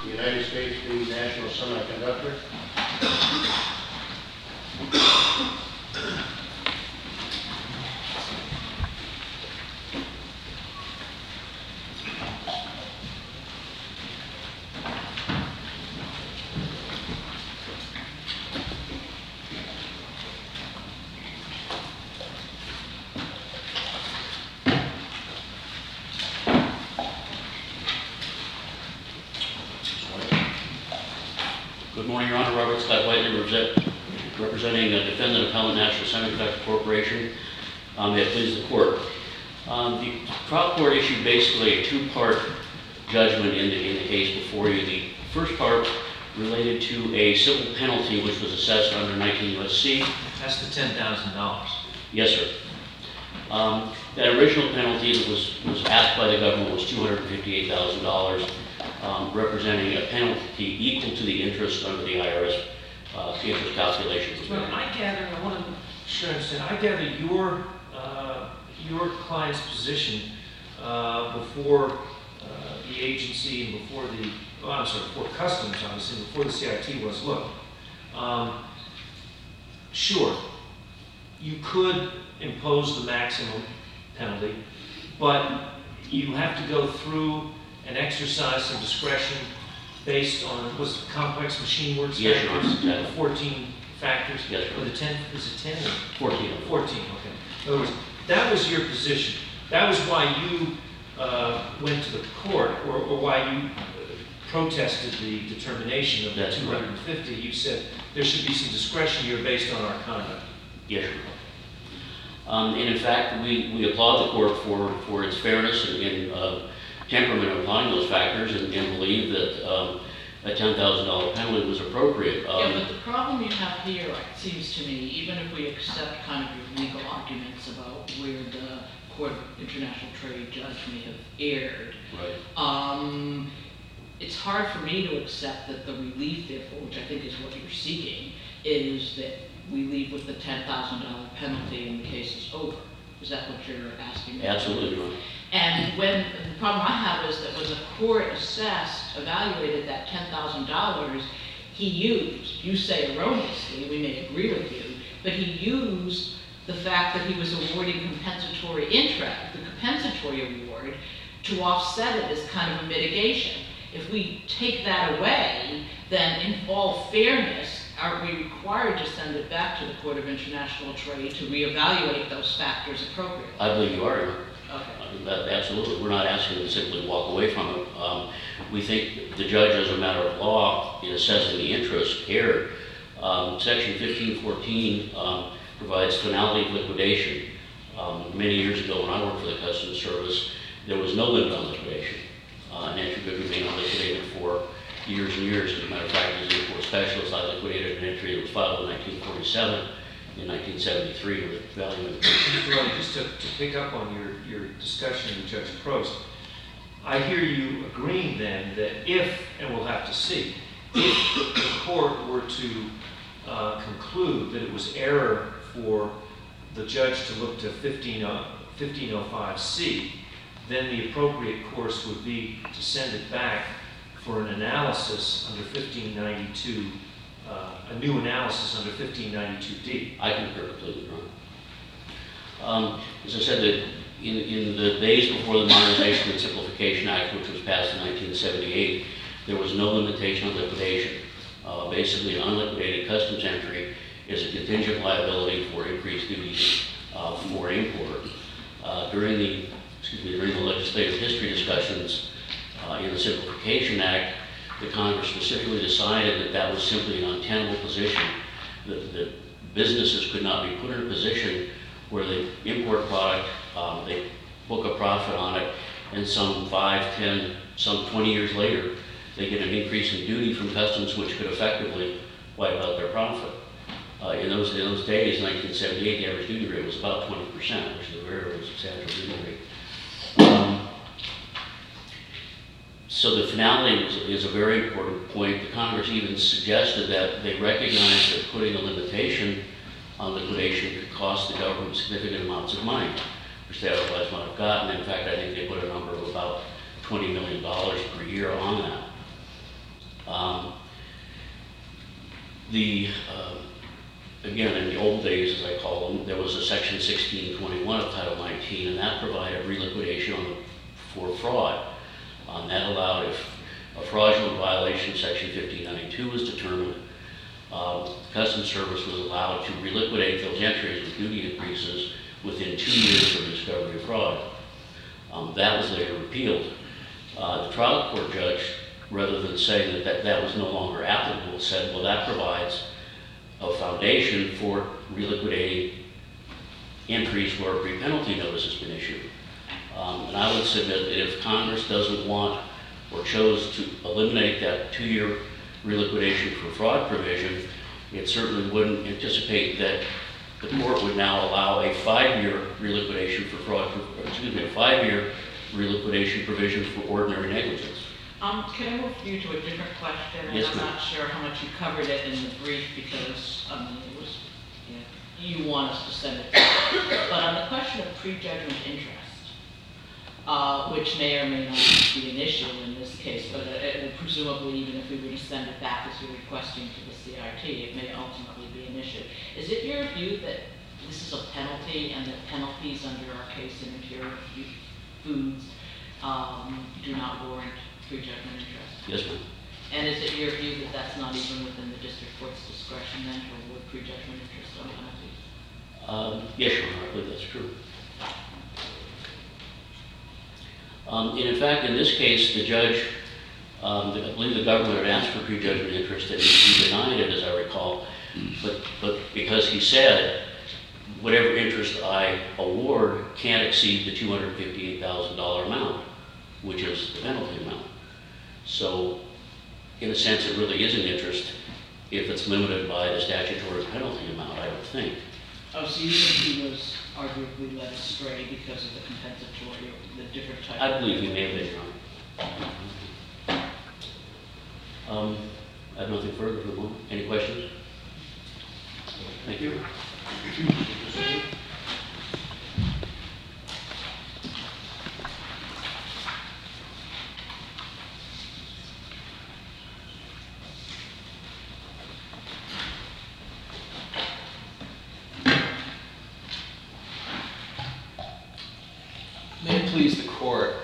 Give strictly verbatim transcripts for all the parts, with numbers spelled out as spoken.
the United States v. National Semiconductor. Good morning, Your Honor. Robert Scott Whiteley, representing the defendant appellant National Semiconductor Corporation. Um, may it please the court. Um, the trial court issued basically a two-part judgment in the, in the case before you. The first part related to a civil penalty which was assessed under nineteen U S C. That's the ten thousand dollars. Yes, sir. Um, that original penalty that was, was asked by the government was two hundred fifty-eight thousand dollars. Um, representing a penalty equal to the interest under the I R S uh, interest calculations. Well, I gather, I want to sure understand, I gather your, uh, your client's position uh, before uh, the agency and before the, oh, I'm sorry, before Customs, obviously, before the C I T was, look, um, sure, you could impose the maximum penalty, but you have to go through and exercise some discretion based on, was it complex machine words yes, factors? Yes, the fourteen factors? Yes, or the ten, is it ten? Or? fourteen. fourteen, okay. In other words, that was your position. That was why you uh, went to the court, or, or why you uh, protested the determination of the That's two hundred fifty. Right. You said there should be some discretion here based on our conduct. Yes, sir. Um, and in fact, we, we applaud the court for, for its fairness and, and uh, temperament of applying those factors, and, and believe that um, a ten thousand dollar penalty was appropriate. Um, yeah, but the problem you have here, it seems to me, even if we accept kind of your legal arguments about where the Court of International Trade judge may have erred, right. um, it's hard for me to accept that the relief, therefore, which I think is what you're seeking, is that we leave with the ten thousand dollar penalty and the case is over. Is that what you're asking me? Absolutely, right. And when the problem I have is that when the court assessed, evaluated that ten thousand dollars, he used, you say erroneously, we may agree with you, but he used the fact that he was awarding compensatory interest, the compensatory award, to offset it as kind of a mitigation. If we take that away, then in all fairness, are we required to send it back to the Court of International Trade to reevaluate those factors appropriately? I believe you are. Okay. Uh, that, absolutely. We're not asking to simply walk away from it. Um, we think the judge, as a matter of law, in assessing the interest, erred. Um, Section fifteen fourteen um, provides finality of liquidation. Um, many years ago, when I worked for the Customs Service, there was no limit on liquidation. Uh, an entry could remain unliquidated for years and years. As a matter of fact, as an import specialist, I liquidated an entry that was filed in nineteen forty-seven. In nineteen seventy-three, with value. Mister Rowley, just to, to pick up on your, your discussion with Judge Prost, I hear you agreeing then that if, and we'll have to see, if the court were to uh, conclude that it was error for the judge to look to fifteen oh five C, then the appropriate course would be to send it back for an analysis under fifteen ninety-two, uh, a new analysis under fifteen ninety-two D. I concur completely, Ron. Um, as I said, that in, in the days before the Modernization and Simplification Act, which was passed in nineteen seventy-eight, there was no limitation on liquidation. Uh, basically, an unliquidated customs entry is a contingent liability for increased duties uh, for import. Uh, during the excuse me, during the legislative history discussions uh, in the Simplification Act, the Congress specifically decided that that was simply an untenable position, that, that businesses could not be put in a position where they import product, um, they book a profit on it, and some five, ten, some twenty years later, they get an increase in duty from customs which could effectively wipe out their profit. Uh, in, those, in those days, nineteen seventy-eight, the average duty rate was about twenty percent, which is a very, very substantial duty rate. Um, so the finality is, is a very important point. The Congress even suggested that they recognized that putting a limitation on liquidation could cost the government significant amounts of money, which they otherwise might have gotten. In fact, I think they put a number of about twenty million dollars per year on that. the, um, again, in the old days, as I call them, there was a section sixteen twenty-one of Title nineteen, and that provided reliquidation on the, for fraud. Um, that allowed, if a fraudulent violation of section fifteen ninety-two was determined, um, Customs Service was allowed to reliquidate those entries with duty increases within two years of discovery of fraud. Um, that was later repealed. Uh, the trial court judge, rather than saying that, that that was no longer applicable, said, well, that provides a foundation for reliquidating entries where a pre-penalty notice has been issued. Um, and I would submit that if Congress doesn't want or chose to eliminate that two-year reliquidation for fraud provision, it certainly wouldn't anticipate that the court would now allow a five-year reliquidation for fraud, excuse me, a five-year reliquidation provision for ordinary negligence. Um, can I move you to a different question? And Yes, I'm ma'am. not sure how much you covered it in the brief because, um, it was, yeah, you want us to send it back. But on the question of prejudgment interest, uh, which may or may not be an issue in this case, but uh, presumably even if we were to send it back as you're requesting to the C I T, it may ultimately be an issue. Is it your view that this is a penalty and that penalties under our case in Imperial Foods um, do not warrant prejudgment interest? Yes, ma'am. And is it your view that that's not even within the district court's discretion then to award prejudgment interest on penalties? Um, yes, Your Honor, I believe that's true. Um, and in fact, in this case, the judge, um, the, I believe the government had asked for prejudgment interest and he denied it, as I recall. But, but because he said, whatever interest I award can't exceed the two hundred fifty-eight thousand dollars amount, which is the penalty amount. So, in a sense, it really is an interest if it's limited by the statutory penalty amount, I would think. Oh, so you think he was arguably led astray because of the compensatory or the different type? I believe he may have been, Your Honor. Um, I have nothing further for the moment. Any questions? Thank you. May it please the court.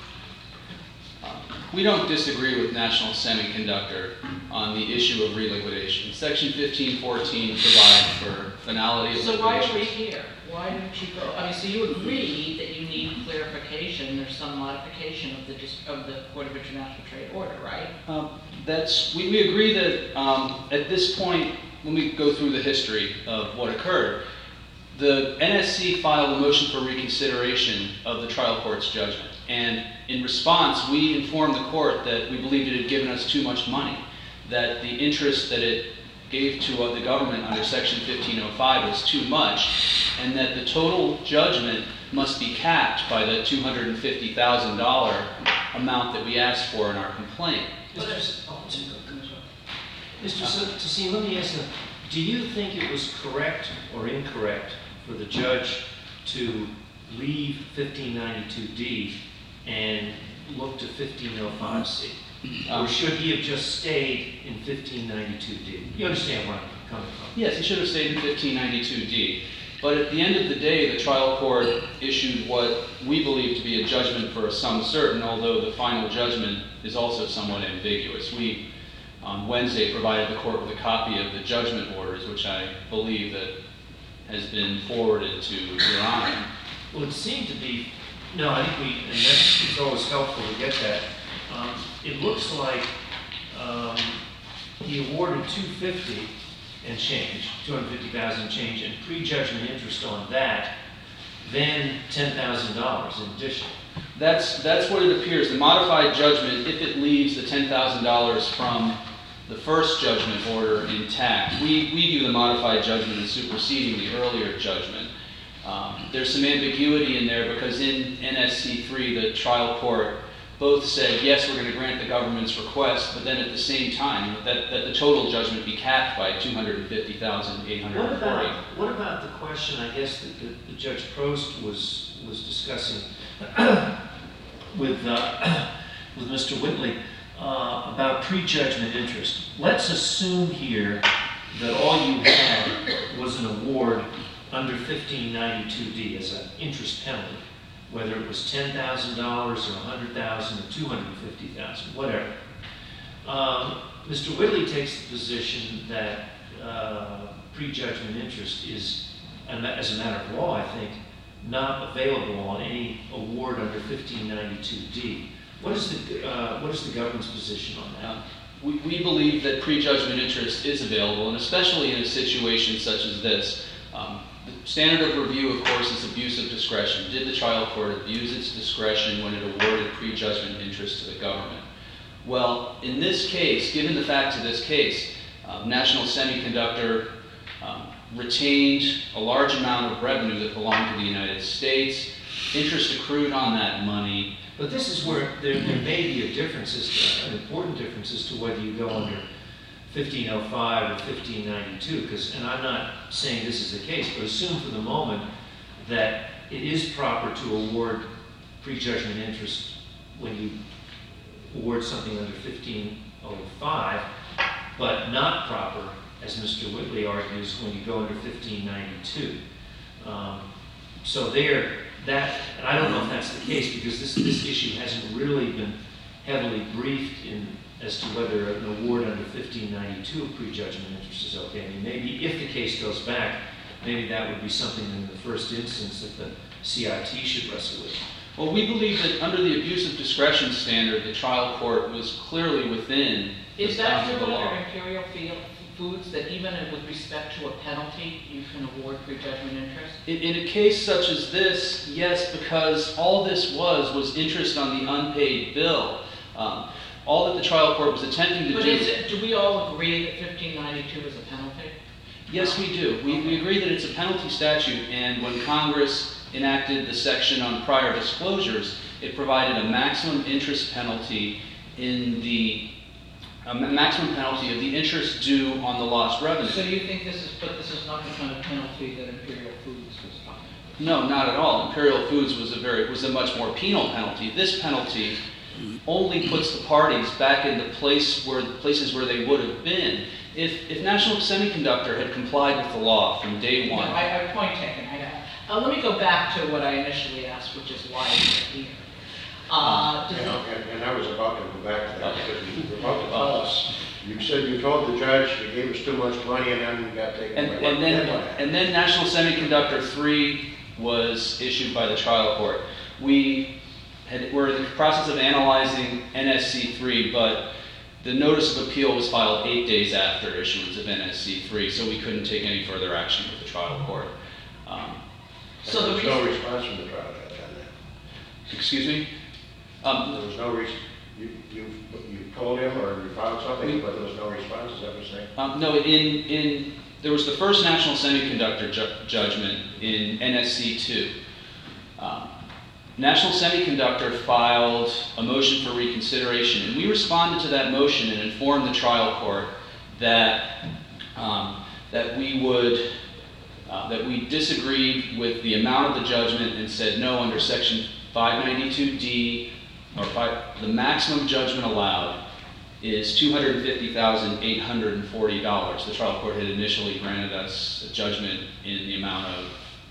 Um, We don't disagree with National Semiconductor on the issue of reliquidation. Section fifteen fourteen provides for finality of So why are we liquidations. here? Why didn't you go, I mean, so you agree that you need clarification or some modification of the, dis- of the Court of International Trade order, right? Um, That's, we, we agree that um, at this point, when we go through the history of what occurred, the N S C filed a motion for reconsideration of the trial court's judgment. And in response, we informed the court that we believed it had given us too much money, that the interest that it gave to uh, the government under Section fifteen oh five was too much, and that the total judgment must be capped by the two hundred fifty thousand dollars amount that we asked for in our complaint. Mister S- oh, it's- Mister Tassim, let me ask you, do you think it was correct or incorrect for the judge to leave fifteen ninety-two D and look to fifteen oh five C? Or should he have just stayed in fifteen ninety-two D? You understand where I'm coming from? Yes, he should have stayed in fifteen ninety-two D. But at the end of the day, the trial court issued what we believe to be a judgment for a sum certain, although the final judgment is also somewhat ambiguous. We, on Wednesday, provided the court with a copy of the judgment orders, which I believe that has been forwarded to Your Honor. Well, it seemed to be, no, I think we, and that's, it's always helpful to get that. Um, it looks like um, he awarded two hundred fifty and change, two hundred fifty thousand change, and prejudgment interest on that, then ten thousand dollars in addition. That's, that's what it appears. The modified judgment, if it leaves the ten thousand dollars from the first judgment order intact, we, we view the modified judgment as superseding the earlier judgment. Um, there's some ambiguity in there because in N S C three, the trial court both said, yes, we're going to grant the government's request, but then at the same time, that, that the total judgment be capped by two hundred fifty thousand eight hundred forty. What about, what about the question, I guess, that the, the Judge Prost was, was discussing with, uh, with Mister Whitley uh, about prejudgment interest? Let's assume here that all you had was an award under fifteen ninety-two D as an interest penalty, whether it was ten thousand dollars or one hundred thousand dollars or two hundred fifty thousand dollars, whatever. Um, Mister Whitley takes the position that uh, prejudgment interest is, as a matter of law, I think, not available on any award under fifteen ninety-two D. What is the uh, what is the government's position on that? Uh, we, we believe that prejudgment interest is available, and especially in a situation such as this. Um, the standard of review, of course, is abuse of discretion. Did the trial court abuse its discretion when it awarded prejudgment interest to the government? Well, in this case, given the facts of this case, um, National Semiconductor um, retained a large amount of revenue that belonged to the United States, interest accrued on that money. But this is where there, there may be a difference, as, an important difference as to whether you go under fifteen oh five or fifteen ninety-two, because, and I'm not saying this is the case, but assume for the moment that it is proper to award prejudgment interest when you award something under fifteen oh five, but not proper, as Mister Whitley argues, when you go under fifteen ninety-two. Um, so there, that, and I don't know if that's the case, because this, this issue hasn't really been heavily briefed in as to whether an award under fifteen ninety-two of prejudgment interest is okay. I mean, maybe if the case goes back, maybe that would be something in the first instance that the C I T should wrestle with. Well, we believe that under the abuse of discretion standard, the trial court was clearly within the Is that bounds of true the law. under Imperial Field Foods, that even with respect to a penalty, you can award prejudgment interest? In, in a case such as this, yes, because all this was was interest on the unpaid bill. Um, all that the trial court was attempting to But do... is it, do we all agree that fifteen ninety-two is a penalty? Yes, we do. We, we agree that it's a penalty statute, and when Congress enacted the section on prior disclosures, it provided a maximum interest penalty in the a maximum penalty of the interest due on the lost revenue. So you think this is, but this is not the kind of penalty that Imperial Foods was talking about? No, not at all. Imperial Foods was a very was a much more penal penalty. This penalty only puts the parties back in the place where the places where they would have been if if National Semiconductor had complied with the law from day No, one. I, I point taken. I, uh, let me go back to what I initially asked, which is why we're here. Uh, does You it- know, and, and I was about to go back to that, because you were about to tell us, you said you told the judge you gave us too much money and then we got taken And, away. and then, what happened? and then National Semiconductor three was issued by the trial court. We had, were in the process of analyzing N S C three, but the notice of appeal was filed eight days after issuance of N S C three, so we couldn't take any further action with the trial court. Um, So And the there was no reason- response from the trial judge on that. excuse me? Um, There was no res, you, you, you told him or you filed something, We- but there was no response, is that what you're saying? Um, no, in, in, there was the first National Semiconductor ju judgment in N S C two. Um, National Semiconductor filed a motion for reconsideration, and we responded to that motion and informed the trial court that, um, that we would, uh, that we disagreed with the amount of the judgment and said no under Section five ninety-two D, or five, the maximum judgment allowed is two hundred fifty thousand eight hundred forty dollars. The trial court had initially granted us a judgment in the amount of,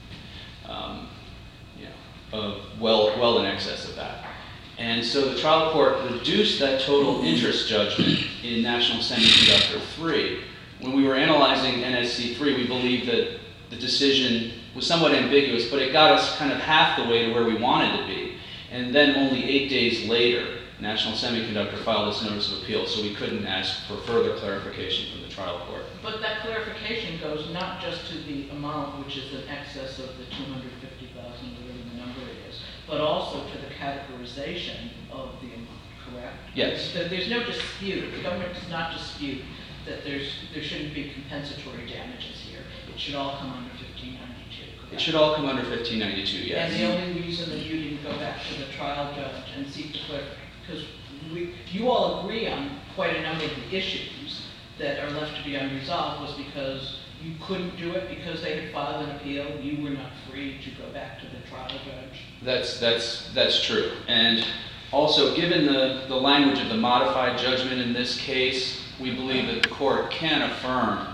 um, you know, of well, well in excess of that. And so the trial court reduced that total interest judgment in National Semiconductor three. When we were analyzing N S C three, we believed that the decision was somewhat ambiguous, but it got us kind of half the way to where we wanted to be. And then only eight days later, National Semiconductor filed this notice of appeal, so we couldn't ask for further clarification from the trial court. But that clarification goes not just to the amount, which is in excess of the two hundred fifty thousand, whatever the number it is, but also to the categorization of the amount, correct? Yes. So there's no dispute, the government does not dispute that there's, there shouldn't be compensatory damages here. It should all come under fifteen ninety-two, correct? It should all come under fifteen ninety-two, yes. And the only reason that you didn't go back to the trial judge and seek to clarify, because we, you all agree on quite a number of the issues that are left to be unresolved, was because you couldn't do it because they had filed an appeal, you were not free to go back to the trial judge. That's, that's, that's true. And also, given the, the language of the modified judgment in this case, we believe that the court can affirm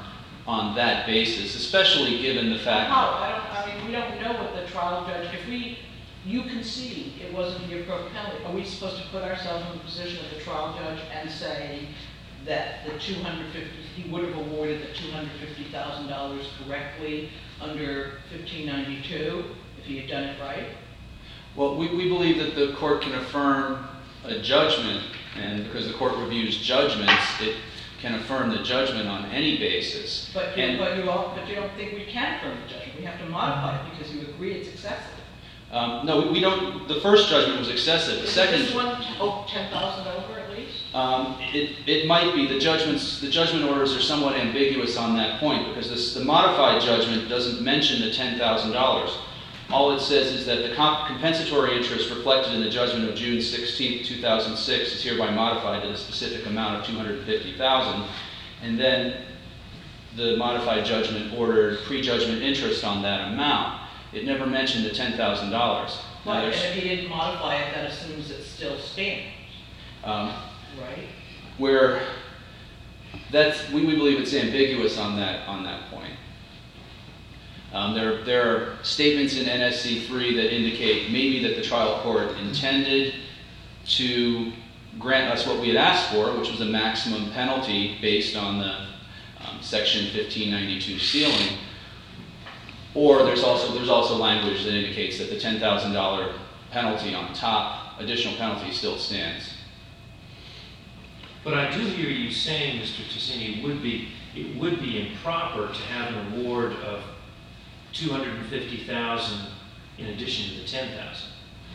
on that basis, especially given the fact. How? I don't, I mean, we don't know what the trial judge, if we, you concede it wasn't the appropriate penalty, are we supposed to put ourselves in the position of the trial judge and say that the two hundred fifty, he would have awarded the two hundred fifty thousand dollars correctly under fifteen ninety-two if he had done it right? Well, we, we believe that the court can affirm a judgment, and because the court reviews judgments, it can affirm the judgment on any basis. But you, And- but you all, but you don't think we can affirm the judgment, we have to modify it because you agree it's excessive. Um, no, we- we don't, the first judgment was excessive. The Is second, this one, oh, ten thousand over at least? um, it, it might be, the judgments, the judgment orders are somewhat ambiguous on that point, because this, the modified judgment doesn't mention the ten thousand dollars. All it says is that the comp- compensatory interest reflected in the judgment of June sixteenth, two thousand six is hereby modified to the specific amount of two hundred fifty thousand dollars, and then the modified judgment ordered pre-judgment interest on that amount. It never mentioned the ten thousand dollars. Right, and if he didn't modify it, that assumes it still stands, Um, right? where that's, we, we believe it's ambiguous on that, on that point. Um, there, there are statements in N S C three that indicate maybe that the trial court intended to grant us what we had asked for, which was a maximum penalty based on the um, section fifteen ninety-two ceiling. Or there's also, there's also language that indicates that the ten thousand dollars penalty on top, additional penalty, still stands. But I do hear you saying, Mister Ticini, it would be, it would be improper to have an award of two hundred fifty thousand dollars in addition to the ten thousand dollars.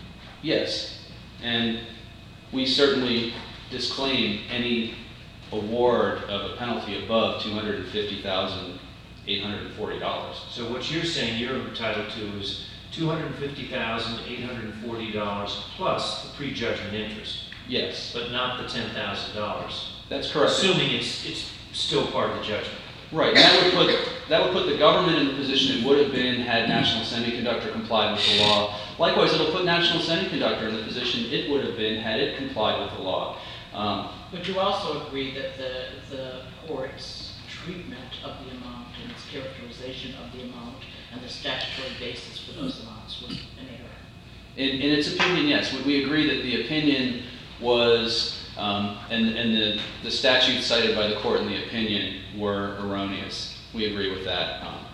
Yes, and we certainly disclaim any award of a penalty above two hundred fifty thousand eight hundred forty dollars. So what you're saying you're entitled to is two hundred fifty thousand eight hundred forty dollars plus the pre-judgment interest, Yes, but not the ten thousand dollars. that's correct. Assuming it's, it's still part of the judgment. Right, and that would put that would put the government in the position it would have been had National Semiconductor complied with the law. Likewise, it'll put National Semiconductor in the position it would have been had it complied with the law. Um, But you also agree that the, the court's treatment of the amount and its characterization of the amount and the statutory basis for those amounts was an error. In, in its opinion, yes. We, we agree that the opinion was, um, and, and the, the statutes cited by the court in the opinion were erroneous. We agree with that. Um,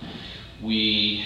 we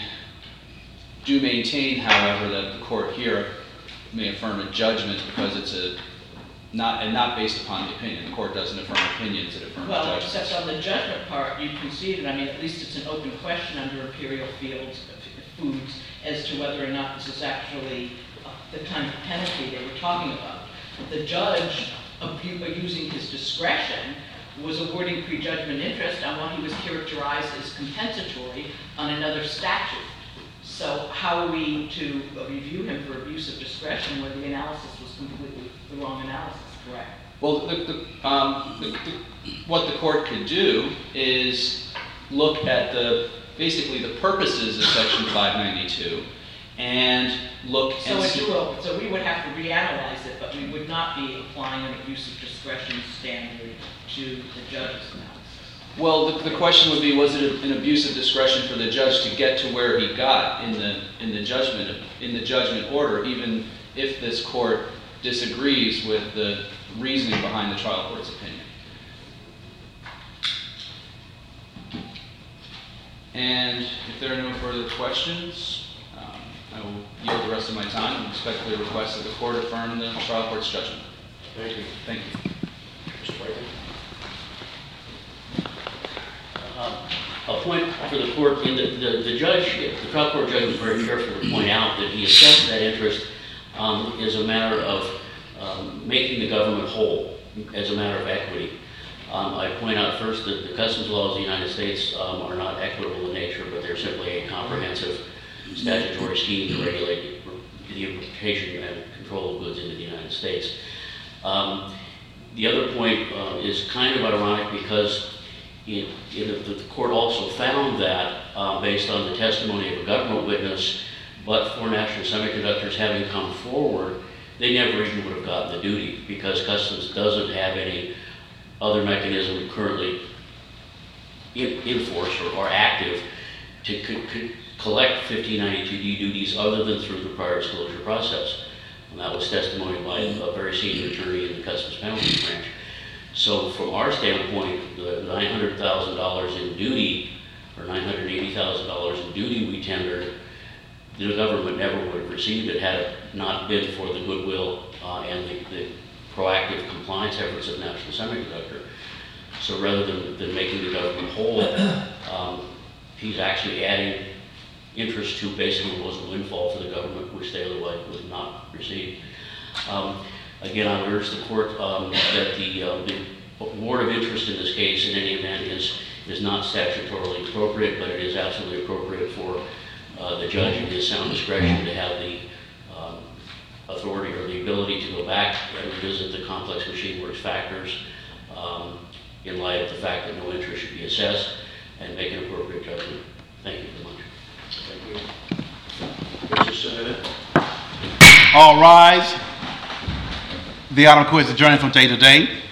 do maintain, however, that the court here may affirm a judgment because it's a not and not based upon the opinion. The court doesn't affirm opinions; it affirms Well, judgments. except on the judgment part, you conceded, I mean, at least it's an open question under Imperial Fields Foods as to whether or not this is actually uh, the kind of penalty they were talking about. The judge, abu- using his discretion, was awarding prejudgment interest on what he was characterized as compensatory on another statute. So how are we to review him for abuse of discretion where the analysis was completely the wrong analysis, correct? Well, the, the, um, the, the, what the court could do is look at the basically the purposes of Section five ninety-two and look So and it's see. will, so we would have to reanalyze it, but we would not be applying an abuse of discretion standard to the judge's analysis. Well, the, the question would be: was it an abuse of discretion for the judge to get to where he got in the in the judgment in the judgment order, even if this court disagrees with the reasoning behind the trial court's opinion? And if there are no further questions, um, I will yield the rest of my time and respectfully request that the court affirm the trial court's judgment. Thank you. Thank you. Mister Whiting? Uh, A point for the court, in the, the, the judge, the trial court judge was very careful to point out that he assessed that interest um, as a matter of um, making the government whole, as a matter of equity. Um, I point out first that the customs laws of the United States um, are not equitable in nature, but they're simply a comprehensive statutory scheme to regulate the importation and control of goods into the United States. Um, the other point uh, is kind of ironic because It, it, the court also found that, uh, based on the testimony of a government witness, but for National Semiconductors having come forward, they never even would have gotten the duty because Customs doesn't have any other mechanism currently in, in force or, or active to co- co- collect fifteen ninety-two D duties other than through the prior disclosure process. And that was testimony by a very senior attorney in the Customs Penalty Branch. So from our standpoint, the nine hundred thousand dollars in duty, or nine hundred eighty thousand dollars in duty we tendered, the government never would have received it had it not been for the goodwill uh, and the, the proactive compliance efforts of National Semiconductor. So rather than, than making the government whole, um, he's actually adding interest to basically what was a windfall for the government, which they otherwise would not receive. Um, again, I would urge the court um, that the, uh, the award of interest in this case, in any event, is is not statutorily appropriate, but it is absolutely appropriate for uh, the judge in his sound discretion to have the um, authority or the ability to go back and revisit the complex machine works factors um, in light of the fact that no interest should be assessed and make an appropriate judgment. Thank you very much. Thank you. Case is submitted. All rise. The Honorable Court is adjourned from day to day.